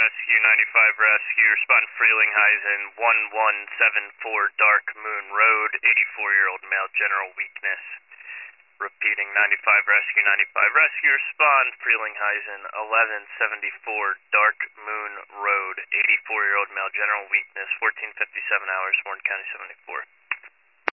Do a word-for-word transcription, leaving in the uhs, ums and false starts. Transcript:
Rescue, ninety-five Rescue, respond Frelinghuysen, one one seven four Dark Moon Road, eighty-four-year-old male, general weakness. Repeating, ninety-five Rescue, ninety-five Rescue, respond Frelinghuysen, eleven seventy-four Dark Moon Road, eighty-four-year-old male, general weakness, fourteen fifty-seven hours, Warren County seventy-four.